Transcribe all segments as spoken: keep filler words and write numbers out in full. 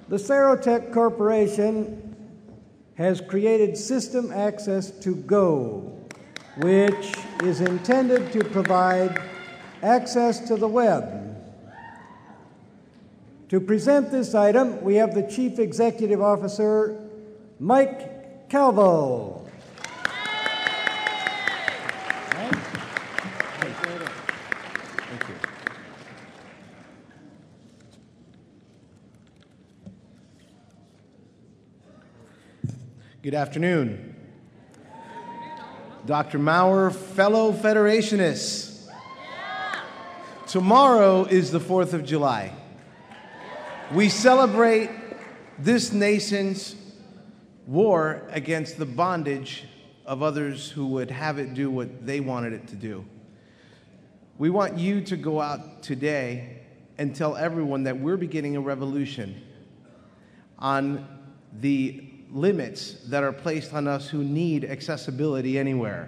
The Serotech Corporation has created System Access to Go, which is intended to provide access to the web. To present this item, we have the Chief Executive Officer, Mike Calvo. Good afternoon. Doctor Maurer, fellow Federationists. Tomorrow is the fourth of July. We celebrate this nation's war against the bondage of others who would have it do what they wanted it to do. We want you to go out today and tell everyone that we're beginning a revolution on the limits that are placed on us who need accessibility anywhere.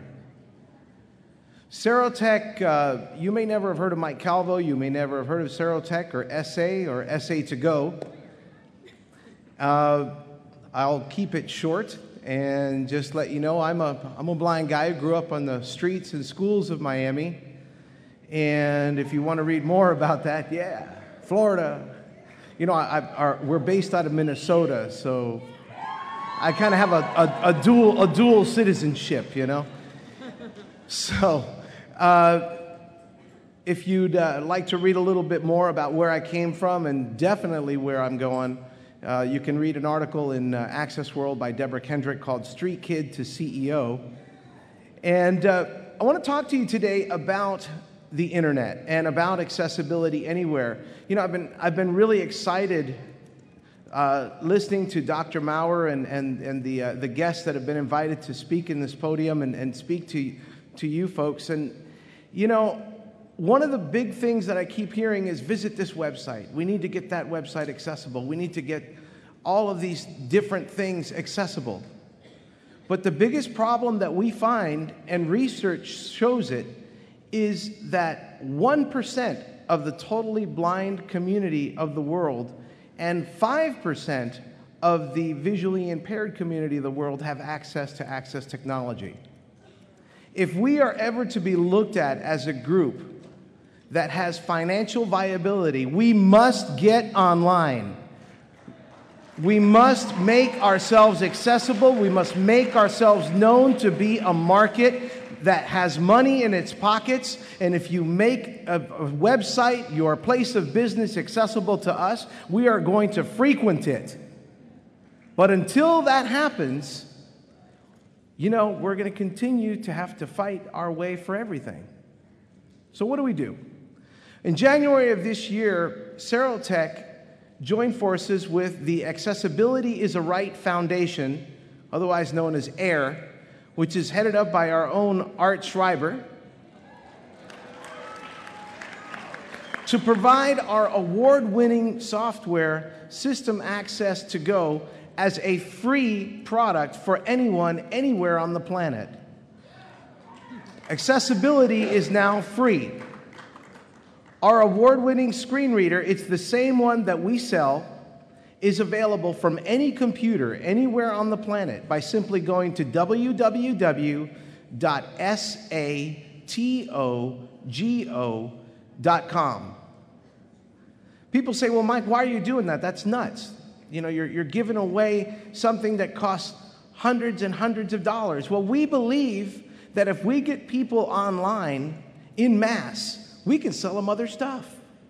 Serotech, uh, you may never have heard of Mike Calvo, you may never have heard of Serotech or S A or S A to Go. Uh, I'll keep it short and just let you know I'm a, I'm a blind guy who grew up on the streets and schools of Miami. And if you want to read more about that, yeah, Florida. You know, I, I, our, we're based out of Minnesota, so I kind of have a, a, a dual a dual citizenship, you know. So, uh, if you'd uh, like to read a little bit more about where I came from and definitely where I'm going, uh, you can read an article in uh, Access World by Deborah Kendrick called "Street Kid to C E O." And uh, I want to talk to you today about the internet and about accessibility anywhere. You know, I've been I've been really excited. Uh, listening to Doctor Maurer and, and, and the, uh, the guests that have been invited to speak in this podium and, and speak to, to you folks. And, you know, one of the big things that I keep hearing is visit this website. We need to get that website accessible. We need to get all of these different things accessible. But the biggest problem that we find, and research shows it, is that one percent of the totally blind community of the world and five percent of the visually impaired community of the world have access to access technology. If we are ever to be looked at as a group that has financial viability, we must get online. We must make ourselves accessible. We must make ourselves known to be a market that has money in its pockets, and if you make a, a website, your place of business accessible to us, we are going to frequent it. But until that happens, you know, we're going to continue to have to fight our way for everything. So what do we do? In January of this year, Serotech joined forces with the Accessibility is a Right Foundation, otherwise known as AIR, which is headed up by our own Art Schreiber, to provide our award-winning software, System Access to Go, as a free product for anyone, anywhere on the planet. Accessibility is now free. Our award-winning screen reader, it's the same one that we sell, is available from any computer anywhere on the planet by simply going to w w w dot satogo dot com. People say, well, Mike, why are you doing that? That's nuts. You know, you're, you're giving away something that costs hundreds and hundreds of dollars. Well, we believe that if we get people online in mass, we can sell them other stuff.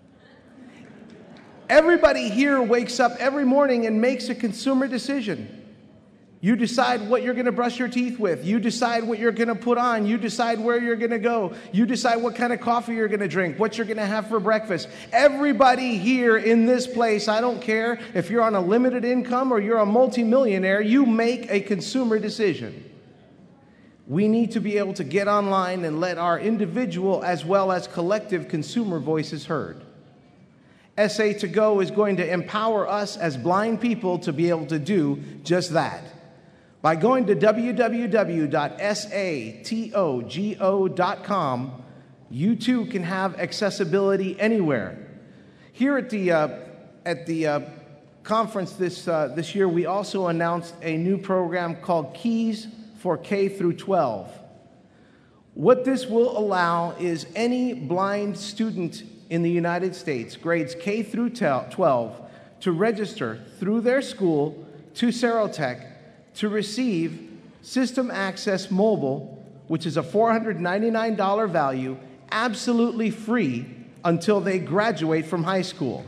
Everybody here wakes up every morning and makes a consumer decision. You decide what you're going to brush your teeth with. You decide what you're going to put on. You decide where you're going to go. You decide what kind of coffee you're going to drink, what you're going to have for breakfast. Everybody here in this place, I don't care if you're on a limited income or you're a multimillionaire, you make a consumer decision. We need to be able to get online and let our individual as well as collective consumer voices heard. S A to Go is going to empower us as blind people to be able to do just that. By going to w w w dot satogo dot com, you too can have accessibility anywhere. Here at the, uh, at the uh, conference this, uh, this year, we also announced a new program called Keys for K through twelve. What this will allow is any blind student in the United States, grades K through twelve, to register through their school to Serotech to receive System Access Mobile, which is a four hundred ninety-nine dollars value, absolutely free until they graduate from high school.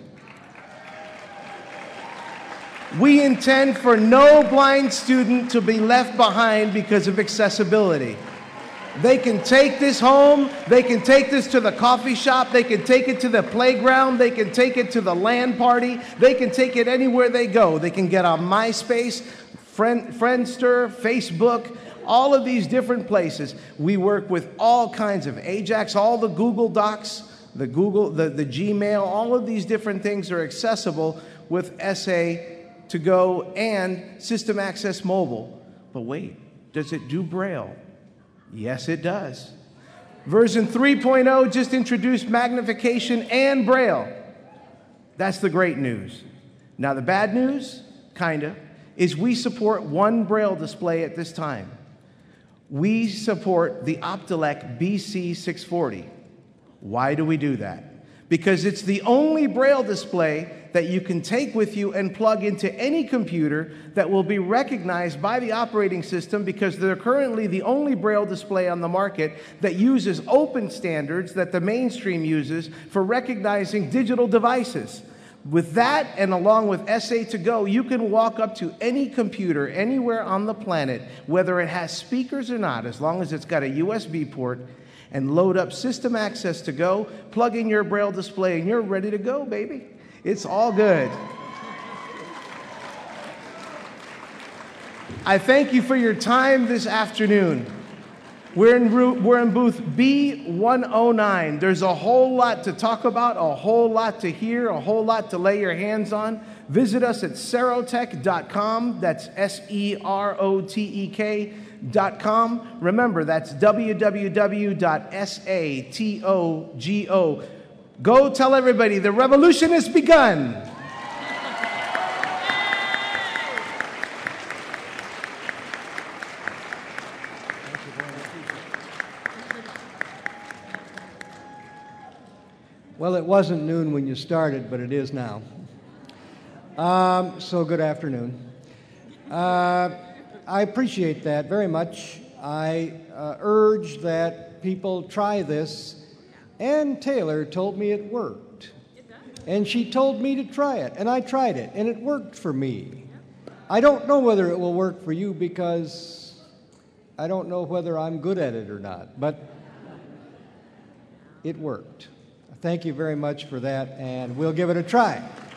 We intend for no blind student to be left behind because of accessibility. They can take this home, they can take this to the coffee shop, they can take it to the playground, they can take it to the LAN party, they can take it anywhere they go. They can get on MySpace, Friend, Friendster, Facebook, all of these different places. We work with all kinds of Ajax, all the Google Docs, the Google, the, the Gmail, all of these different things are accessible with S A to Go and System Access Mobile. But wait, does it do Braille? Yes, it does. Version three point oh just introduced magnification and Braille. That's the great news. Now, the bad news, kinda, is we support one Braille display at this time. We support the Optelec B C six forty. Why do we do that? Because it's the only Braille display that you can take with you and plug into any computer that will be recognized by the operating system, because they're currently the only Braille display on the market that uses open standards that the mainstream uses for recognizing digital devices. With that, and along with S A to Go, you can walk up to any computer anywhere on the planet, whether it has speakers or not, as long as it's got a U S B port, and load up System Access to Go, plug in your Braille display, and you're ready to go, baby. It's all good. I thank you for your time this afternoon. We're in, we're in booth B one oh nine. There's a whole lot to talk about, a whole lot to hear, a whole lot to lay your hands on. Visit us at serotech dot com. That's S E R O T E K dot com. Remember, that's w w w dot satogo. Go tell everybody the revolution has begun. Well, it wasn't noon when you started, but it is now. Um, so good afternoon. Uh, I appreciate that very much. I uh, urge that people try this. Ann Taylor told me it worked. And she told me to try it, and I tried it, and it worked for me. I don't know whether it will work for you because I don't know whether I'm good at it or not, but it worked. Thank you very much for that, and we'll give it a try.